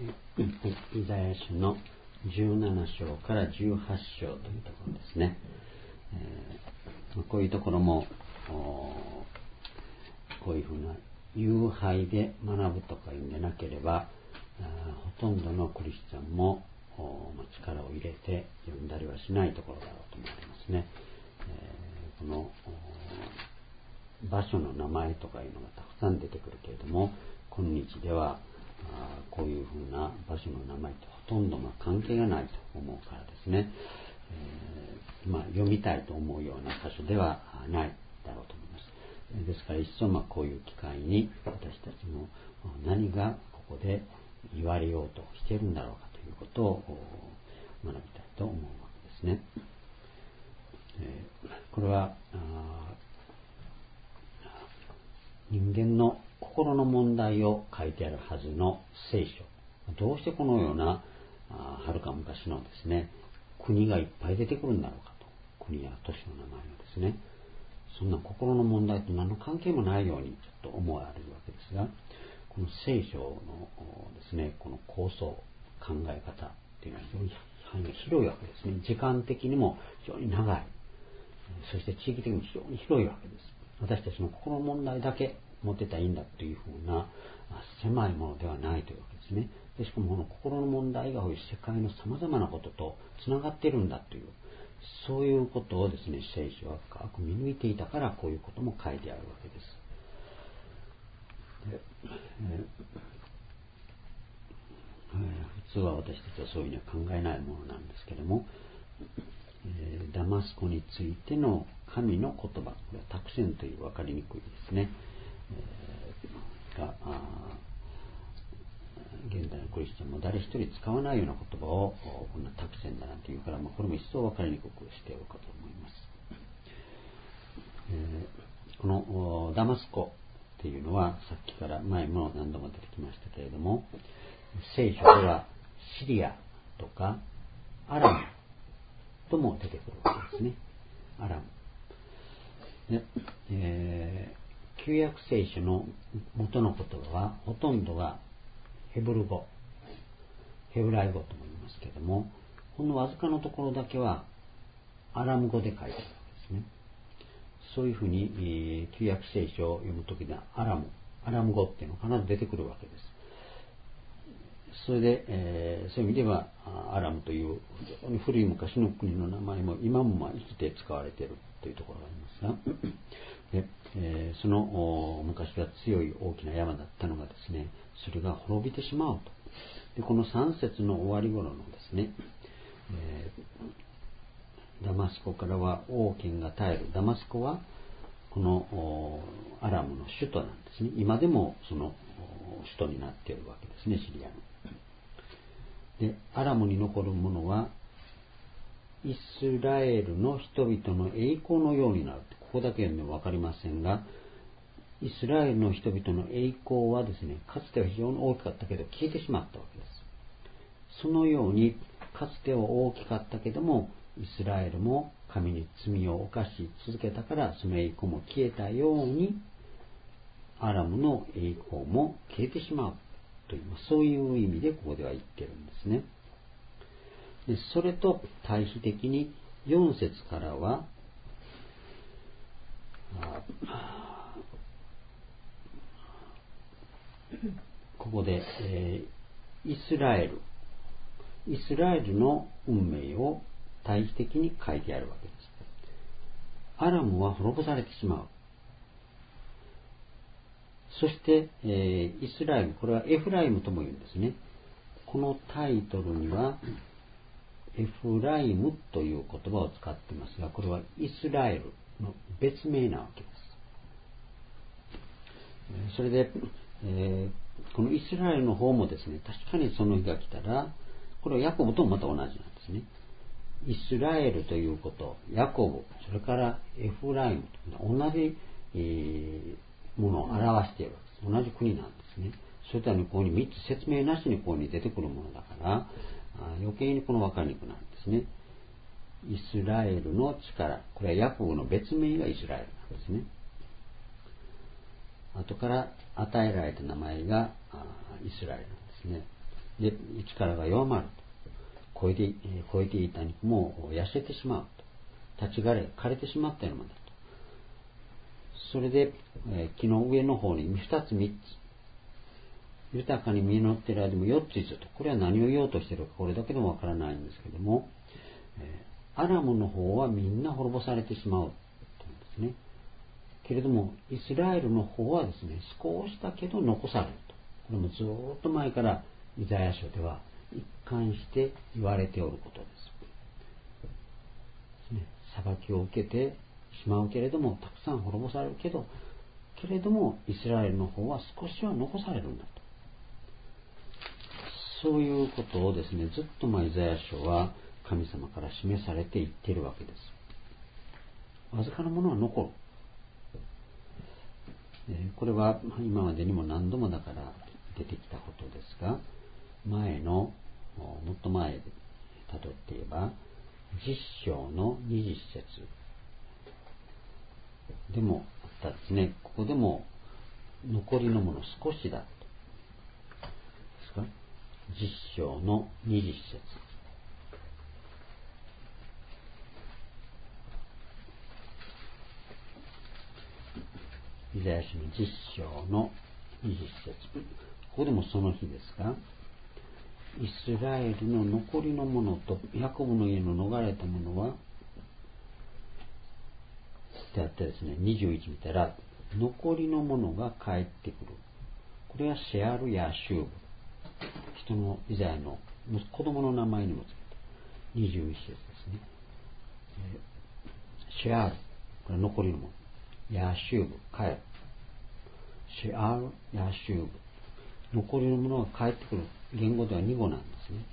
イザヤ書の17章から18章というところですね。こういうところもこういうふうな友拝で学ぶとかいうんでなければ、ほとんどのクリスチャンも力を入れて読んだりはしないところだろうと思われますね。この場所の名前とかいうのがたくさん出てくるけれども、今日ではこういうふうな場所の名前とほとんど関係がないと思うからですね、読みたいと思うような箇所ではないだろうと思います。ですから一層こういう機会に私たちも何がここで言われようとしているんだろうかということを学びたいと思うわけですね。これは人間の心の問題を書いてあるはずの聖書、どうしてこのようなはるか昔のですね国がいっぱい出てくるんだろうかと、国や都市の名前がですね、そんな心の問題と何の関係もないようにちょっと思われるわけですが、この聖書のですねこの構想、考え方というのは非常に範囲が広いわけですね。時間的にも非常に長い、そして地域的にも非常に広いわけです。私たちの心の問題だけ持ってたらいいんだというふうな狭いものではないというわけですね。でしかもこの心の問題が世界のさまざまなこととつながっているんだという、そういうことをですね聖書は深く見抜いていたから、こういうことも書いてあるわけです。普通は私たちはそういうふうには考えないものなんですけれども、ダマスコについての神の言葉、これは託宣という分かりにくいですね、現代のクリスチャンも誰一人使わないような言葉をこんな託宣だなんて言うから、これも一層分かりにくくしておるかと思います。このダマスコっていうのはさっきから前も何度も出てきましたけれども、聖書ではシリアとかアラムとも出てくるわけですね。アラムで、旧約聖書の元の言葉はほとんどがヘブル語、ヘブライ語とも言いますけれども、ほんのわずかのところだけはアラム語で書いてあるわけですね。そういうふうに、旧約聖書を読むときにはアラム語っていうのが必ず出てくるわけです。それで、そういう意味ではアラムという非常に古い昔の国の名前も今も生きて使われているというところがありますがで、その昔は強い大きな山だったのがですね、それが滅びてしまうと。でこの3節の終わり頃のですね、ダマスコからは王権が絶える。ダマスコはこのアラムの首都なんですね。今でもその首都になっているわけですね、シリアの。でアラムに残るものはイスラエルの人々の栄光のようになる。ここだけ読んでも分かりませんが、イスラエルの人々の栄光はですね、かつては非常に大きかったけど消えてしまったわけです。そのようにかつては大きかったけども、イスラエルも神に罪を犯し続けたから、その栄光も消えたようにアラムの栄光も消えてしまうという、そういう意味でここでは言ってるんですね。でそれと対比的に4節からはここで、イスラエルの運命を対比的に書いてあるわけです。アラムは滅ぼされてしまう。そして、イスラエル、これはエフライムとも言うんですね。このタイトルにはエフライムという言葉を使っていますが、これはイスラエルの別名なわけです。それで、このイスラエルの方もですね、確かにその日が来たら、これはヤコブともまた同じなんですね。イスラエルということ、ヤコブ、それからエフライムと同じ、ものを表しているわけです。同じ国なんですね。それとはここに3つ説明なしにここに出てくるものだから余計にこの分かりにくくなるんですね。イスラエルの力、これはヤコブの別名がイスラエルなんですね。後から与えられた名前がイスラエルなんですね。 で、力が弱まると。超えていた肉も痩せてしまうと。立ち枯れてしまったようなものだと。それで、木の上の方に2つ3つ、豊かに実っている間でも4つ5つと。これは何を言おうとしているか、これだけでもわからないんですけども、アラムの方はみんな滅ぼされてしまうというんですね。けれども、イスラエルの方はですね、少しだけど残されると。これもずっと前からイザヤ書では一貫して言われておることです。裁きを受けてしまうけれども、たくさん滅ぼされるけれども、イスラエルの方は少しは残されるんだと。そういうことをですね、ずっとイザヤ書は神様から示されていっているわけです。わずかなものは残る。これは今までにも何度もだから出てきたことですが、もっと前でたどっていえば、10章の20節でもあったですね。ここでも残りのもの少しだと。ですか10章の20節。イザヤ書の10章の20節。ここでもその日ですが、イスラエルの残りのものとヤコブの家の逃れたものはであってですね、21見たら、残りのものが帰ってくる。これはシェアル・ヤシューブ。人のイザヤの子供の名前にもつけて、21節ですね。シェアル、これは残りのもの。ヤシューブ、帰る。シェアル・ヤシューブ。残りのものが帰ってくる。言語では2語なんですね。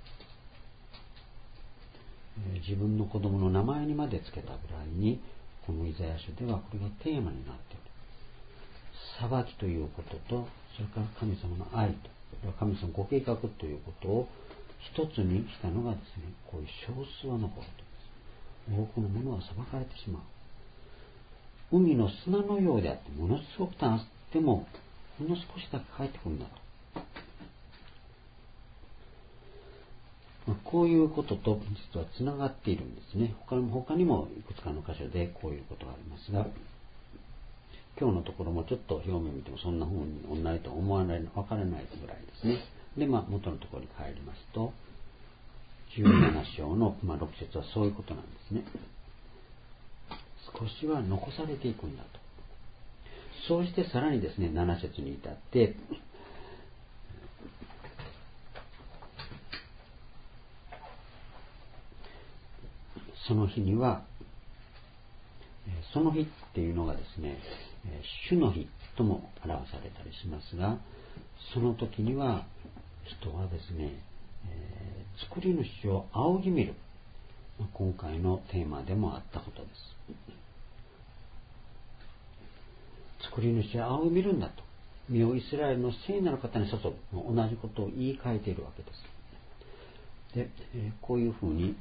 自分の子供の名前にまでつけたぐらいに、このイザヤ書ではこれがテーマになっている。裁きということと、それから神様の愛と、神様のご計画ということを一つにしたのがですね、こういう少数は残ると。多くのものは裁かれてしまう。海の砂のようであって、ものすごくたっても、ほんの少しだけ帰ってくるんだと。こういうことと実はつながっているんですね。他にもいくつかの箇所でこういうことがありますが、今日のところもちょっと表面見てもそんな風に同じと思わない、分からないぐらいですね。で、元のところに帰りますと、17章の、6節はそういうことなんですね。少しは残されていくんだと。そうしてさらにですね、7節に至って、その日には、その日っていうのがですね、主の日とも表されたりしますが、その時には人はですね、作り主を仰ぎ見る。今回のテーマでもあったことです。作り主を仰ぎ見るんだと。身をイスラエルの聖なる方に注ぐ。同じことを言い換えているわけです。で、こういうふうに、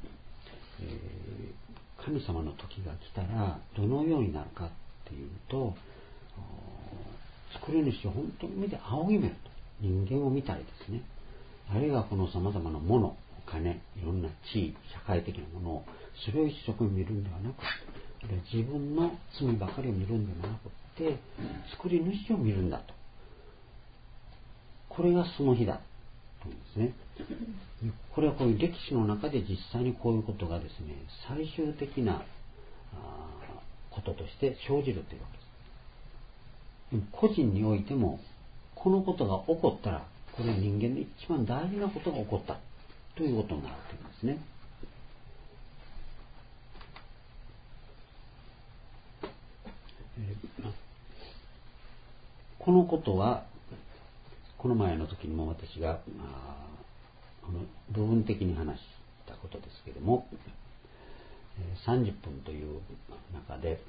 神様の時が来たらどのようになるかっていうと、作り主を本当に目で仰ぎ見ると。人間を見たりですね、あるいはこの様々なもの、お金、いろんな地位、社会的なものを、それを一生見るんではなくて、自分の罪ばかりを見るんではなくて、作り主を見るんだと。これがその日だというんですね。これはこういう歴史の中で実際にこういうことがですね、最終的なこととして生じるというわけです。個人においても、このことが起こったら、これは人間で一番大事なことが起こったということになるというんですね。このことは、この前の時にも私が部分的に話したことですけれども、30分という中で、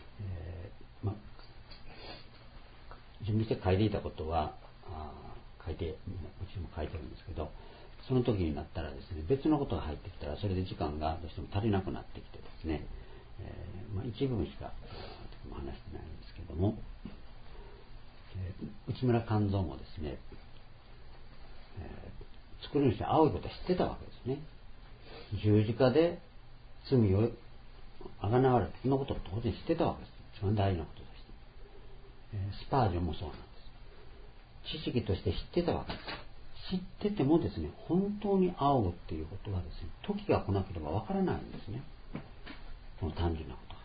準備して書いていたことはうちも書いてるんですけど、その時になったらですね、別のことが入ってきたらそれで時間がどうしても足りなくなってきてですね、一部分しか話してないんですけども、内村勘三もですね、 作り主は青いことは知ってたわけですね。十字架で罪をあがなわれて、そのことを当然知ってたわけです。一番大事なこととして。スパージョンもそうなんです。知識として知ってたわけです。知っててもですね、本当に仰ぐっていうことはですね、時が来なければわからないんですね。この単純なことは。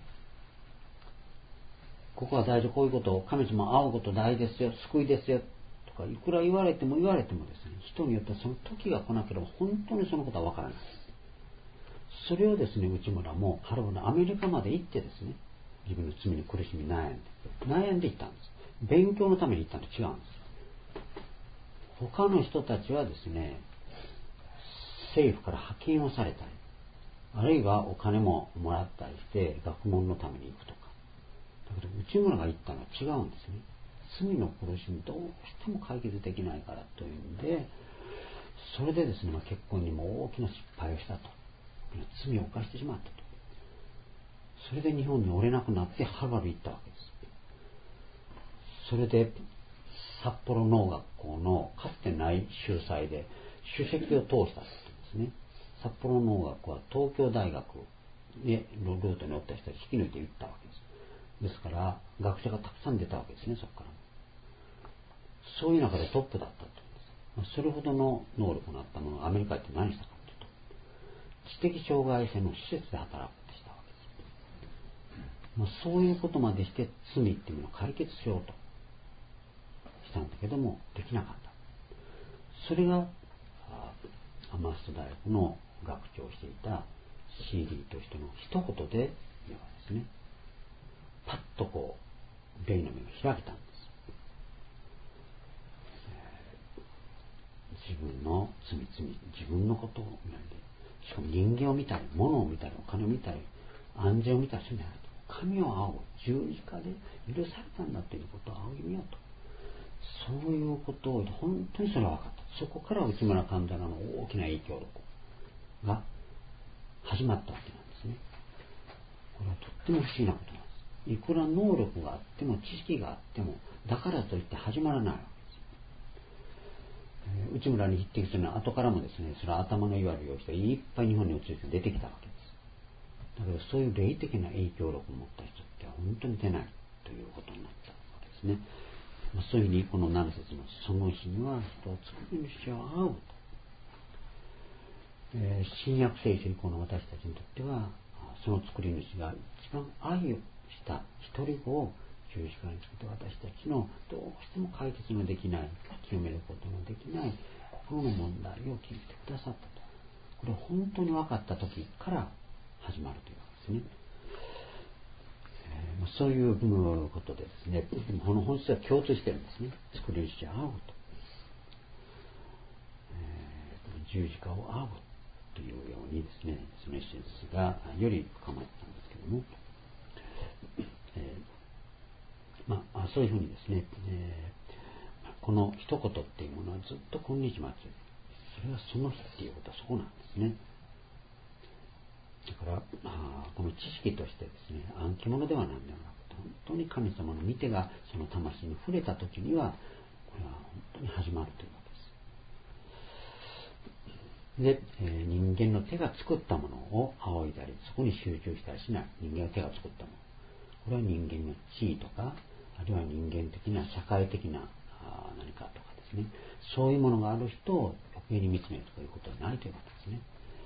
ここは大事、こういうことを、神様仰ぐこと大事ですよ、救いですよ、とか、いくら言われてもですね、人によってはその時が来なければ本当にそのことはわからない。それをですね、内村もはるばるアメリカまで行ってですね、自分の罪に苦しみ悩んで行ったんです。勉強のために行ったのと違うんです。他の人たちはですね、政府から派遣をされたり、あるいはお金ももらったりして学問のために行くとか。だけど内村が言ったのは違うんですね。罪の苦しみどうしても解決できないからというんで、それでですね、結婚にも大きな失敗をしたと。罪を犯してしまったと。それで日本におれなくなってハーバード行ったわけです。それで札幌農学校のかつてない秀才で首席を通したんですね。札幌農学校は東京大学でルートにおった人を引き抜いていったわけです。ですから学者がたくさん出たわけですね、そこから。そういう中でトップだったというんです。それほどの能力のあったものがアメリカで何したかというと、知的障害者の施設で働くってしたわけです。そういうことまでして罪っていうのを解決しようとしたんだけどもできなかった。それがアマスト大学の学長をしていた CD という人の一言で言うわけですね。パッとこう霊の目が開けたんです。自分の罪、自分のことを見ないで、しかも人間を見たり物を見たりお金を見たり安全を見たりするんじゃないと、神を仰ぐ、十字架で許されたんだということを仰ぎ見ようと、そういうことを本当にそれは分かった。そこから内村勘太郎の大きな影響力が始まったわけなんですね。これはとっても不思議なことなんです。いくら能力があっても知識があってもだからといって始まらないわけです。内村に匹敵するのは後からもですね、それは頭のいわゆる人がいっぱい日本に移って出てきたわけです。だけどそういう霊的な影響力を持った人って本当に出ないということになったわけですね。そういうふうにこの7節のその日には人を作り主を仰ぐと、新約聖書以降の私たちにとってはその作り主が一番愛をした一人子を十字架につけて私たちのどうしても解決のできない清めることのできない心の問題を聞いてくださったと。これを本当に分かった時から始まるというわけですね。そういうことでですね、この本質は共通しているんですね。作り主を仰ぐと、十字架を仰ぐというようにですね、そのエッセンスがより深まったんですけども、そういうふうにですね、この一言っていうものはずっと今日まで、それはその日っていうことはそこなんですね。だからこの知識としてですね、暗記物では何でもなくて、本当に神様の御手がその魂に触れた時にはこれは本当に始まるというわけです。で、人間の手が作ったものを仰いだりそこに集中したりしない。人間の手が作ったもの、これは人間の地位とか、あるいは人間的な社会的な何かとかですね、そういうものがある人を余計に見つめるということはないということですね。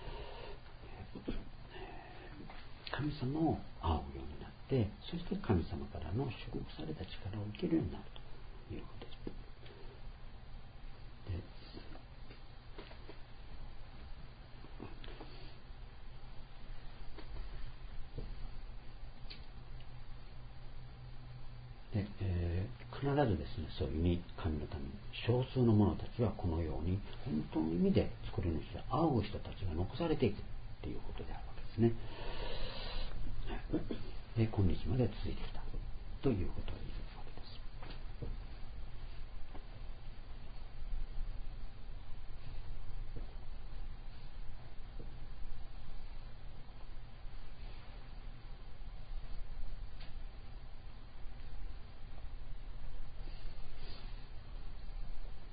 神様を仰ぐようになって、そして神様からの祝福された力を受けるようになるということです。必ずですね、そういうふうに神のために少数の者たちはこのように本当の意味で作り主で仰ぐ人たちが残されていくということであるわけですね。で、今日まで続いてきたということを言うわけです。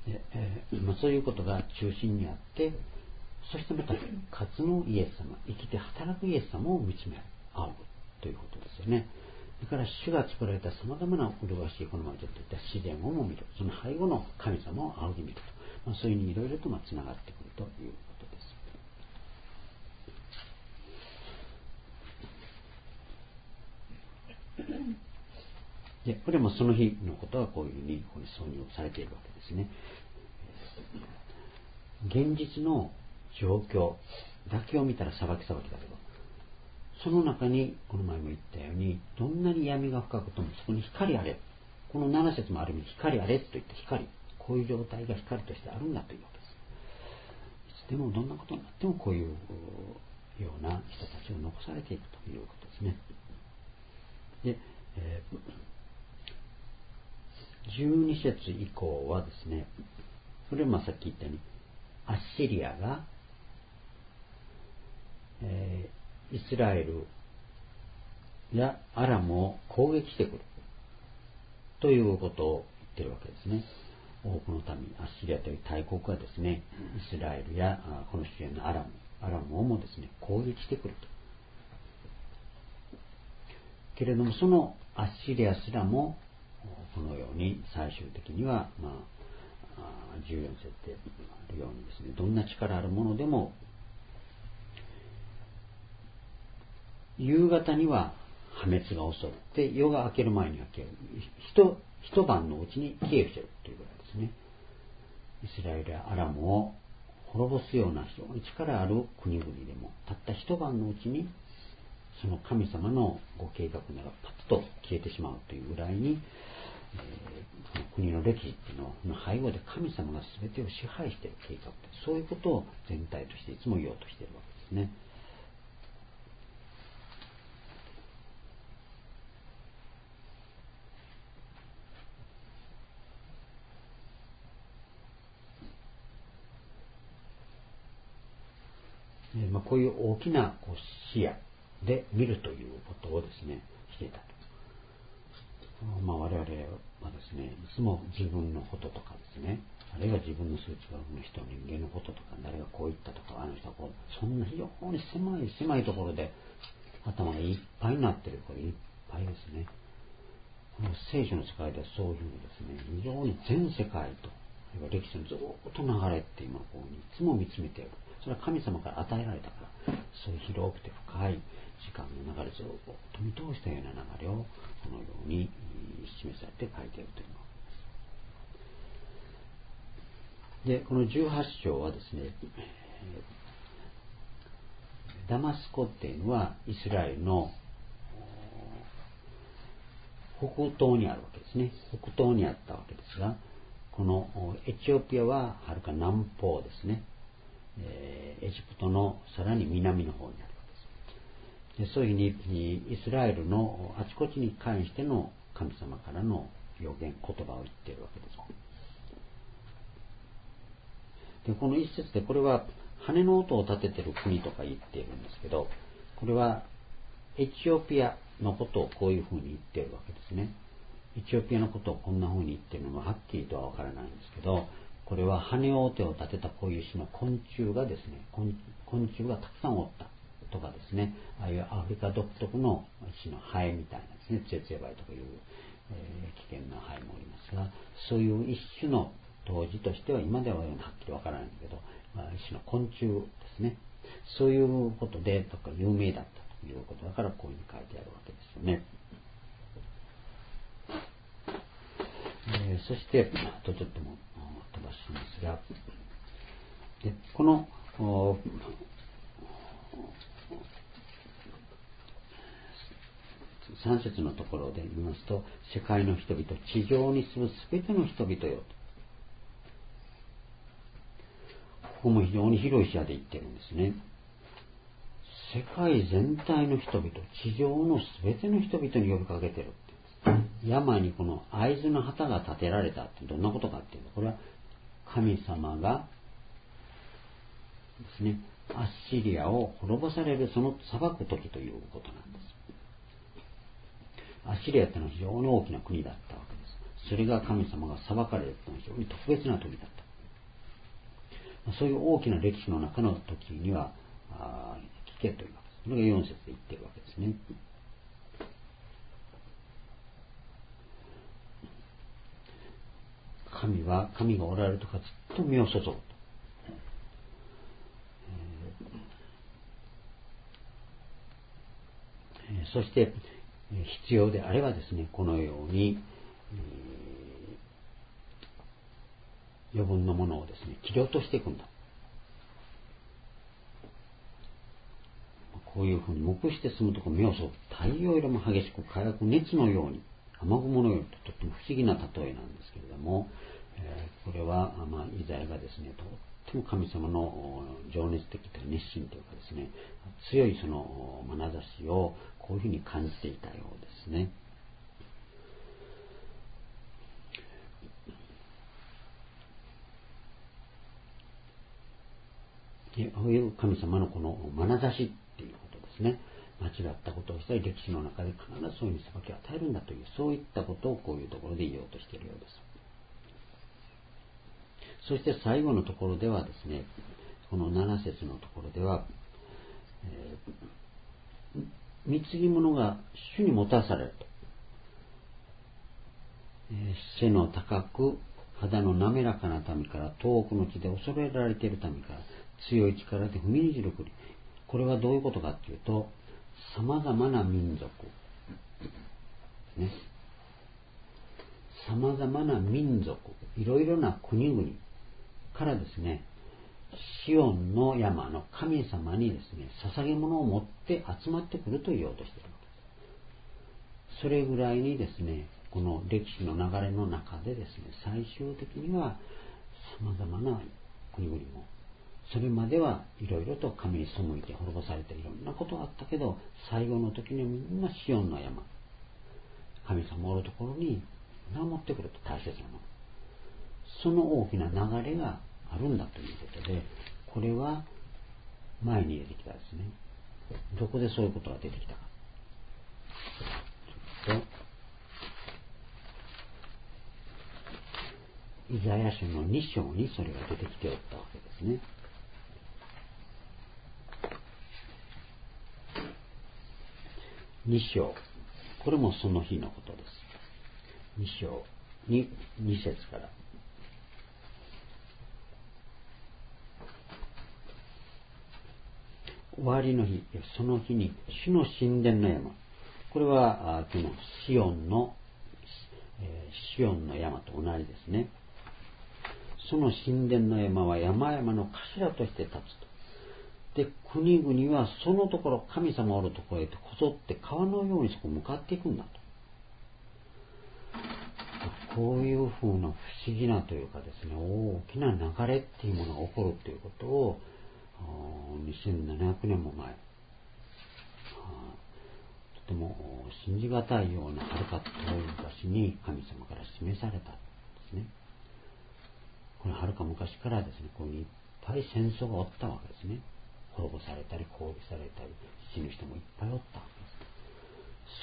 そういうことが中心にあって、そしてまた活のイエス様、生きて働くイエス様を見つめ合うということですよね。だから主が作られたさまざまな麗しい、この前ちょっと言った自然をも見る、その背後の神様を仰ぎ見ると、そういうふうにいろいろとつながってくるということです。でこれもその日のことはこういうふうにここに挿入されているわけですね。現実の状況だけを見たら裁きだけど、その中にこの前も言ったように、どんなに闇が深くともそこに光あれ、この7節もある意味光あれといって、光、こういう状態が光としてあるんだというわけです。いつでもどんなことになってもこういうような人たちを残されていくということですね。で、12節以降はですね、これはさっき言ったようにアッシリアが、イスラエルやアラムを攻撃してくるということを言っているわけですね。多くの民、アッシリアという大国はですね、イスラエルやこの周辺のアラムをもですね、攻撃してくると。けれどもそのアッシリアすらもこのように最終的には、14節であるようにですね、どんな力あるものでも夕方には破滅が襲って夜が明ける前には消える、一晩のうちに消え失せるというぐらいですね。イスラエルやアラムを滅ぼすような非常に力ある国々でもたった一晩のうちにその神様のご計画ならパッと消えてしまうというぐらいに、国の歴史っていうのの背後で神様が全てを支配している計画、そういうことを全体としていつも言おうとしているわけですね。こういう大きな視野で見るということをですねしていたと。我々はですね、いつも自分のこととかですね、あるいは自分の数値がの人、人間のこととか、誰がこう言ったとか、あの人はこう、そんな非常に狭いところで頭がいっぱいになっている、これいっぱいですね。この聖書の世界ではそういうふうにですね、非常に全世界と歴史のずっと流れって今こういつも見つめている。それは神様から与えられたから、そういう広くて深い時間の流れ、ずっと見通したような流れをこのように示されて書いているというので、この18章はですね、ダマスコっていうのはイスラエルの北東にあるわけですね。北東にあったわけですが、このエチオピアははるか南方ですね。エジプトのさらに南の方にあるわけです。でそういうふうにイスラエルのあちこちに関しての神様からの予言、言葉を言っているわけです。でこの一節でこれは羽の音を立てている国とか言っているんですけど、これはエチオピアのことをこういうふうに言っているわけですね。エチオピアのことをこんなふうに言っているのははっきりとはわからないんですけど、これは羽を立てたこういう種の昆虫がですね、昆虫がたくさんおったとかですね、ああいうアフリカ独特の種のハエみたいなですね、ツェツェバイとかいう、危険なハエもおりますが、そういう一種の当時としては今でははっきりわからないけど、一種の昆虫ですね、そういうことでとか有名だったということだからこういうふうに書いてあるわけですよね。そしてあとちょっとも飛ばしますが、でこの3節のところで言いますと、世界の人々、地上に住むすべての人々よと、ここも非常に広い視野で言ってるんですね。世界全体の人々、地上のすべての人々に呼びかけてるって言うんです。山にこの会津の旗が立てられたってどんなことかっていうと、これは神様がですね、アッシリアを滅ぼされるその裁く時ということなんです。アッシリアってのは非常に大きな国だったわけです。それが神様が裁かれるというのは非常に特別な時だった。 そういう大きな歴史の中の時には聞けというわけです。それが4節で言っているわけですね。神がおられるとかずっと身を注ぐと。そして必要であればですね、このように、余分なものをですね、切り落としていくんだ。こういうふうに黙して住むところ、目をそ太陽よりも激しく輝く熱のように、雨雲のようにとっても不思議な例えなんですけれども、これは、イザヤがですね、とっても神様の情熱的というか熱心というかですね、強いその眼差しをこういうふうに感じていたようですね。こういう神様のこの眼差しっていうことですね。間違ったことをしたり歴史の中で必ずそういう裁きを与えるんだという、そういったことをこういうところで言おうとしているようです。そして最後のところではですね、この7節のところでは、貢ぎ物が主に持たされると。背の高く肌の滑らかな民から、遠くの地で恐れられている民から、強い力で踏みにじる国。これはどういうことかというと、様々な民族、ね、様々な民族、いろいろな国々からですね、シオンの山の神様にですね、捧げ物を持って集まってくると言おうとしているわけです。それぐらいにですね、この歴史の流れの中でですね、最終的には様々な国々も、それまではいろいろと神に背いて滅ぼされていろんなことがあったけど、最後の時にみんなシオンの山、神様おるところに持ってくると、大切なもの。その大きな流れがあるんだということで、これは前に出てきたですね。どこでそういうことが出てきたか。イザヤ書の2章にそれが出てきておったわけですね。2章、これもその日のことです。2章に2節から。終わりの日、その日に主の神殿の山、これはこのシオンの山と同じですね。その神殿の山は山々の頭として立つと。で、国々はそのところ、神様おるところへとこぞって川のようにそこ向かっていくんだと。こういうふうな不思議なというかですね、大きな流れっていうものが起こるということを、2700年も前、とても信じがたいようなはるか遠い昔に神様から示されたんですね。これはるか昔からですね、こういういっぱい戦争がおったわけですね。滅ぼされたり攻撃されたり死ぬ人もいっぱいおったわけです。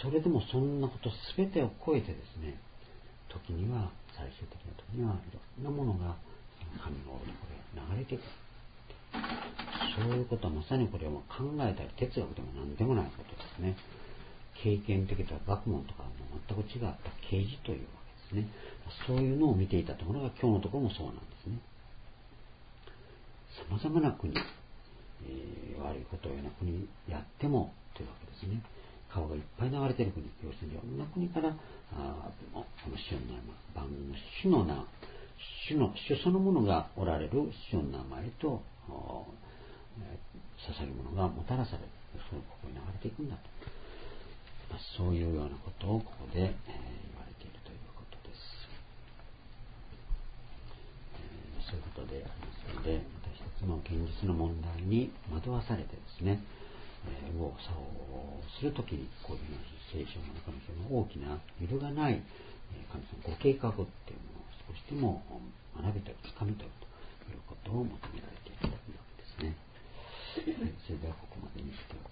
それでもそんなこと全てを超えてですね、時には最終的な時にはいろんなものが神のおるところへ流れていく。そういうことはまさにこれはもう考えたり哲学でも何でもないことですね。経験的とは学問とかも全く違った啓示というわけですね。そういうのを見ていたところが今日のところもそうなんですね。様々な国、悪いことをような国やってもというわけですね。川がいっぱい流れている国、要するにいろんな国からこの主の名前、万の主の名、主そのものがおられる主の名前と捧げ物がもたらされる、そのここに流れていくんだと、そういうようなことをここで、言われているということです。そういうことでありますので、私たちも現実の問題に惑わされてですね、右往左往するときにこういう聖書の中の大きな揺るがない神様のご計画っていうものを少しでも学びと掴み取るということを求められているわけですね。それではここまでにしておきます。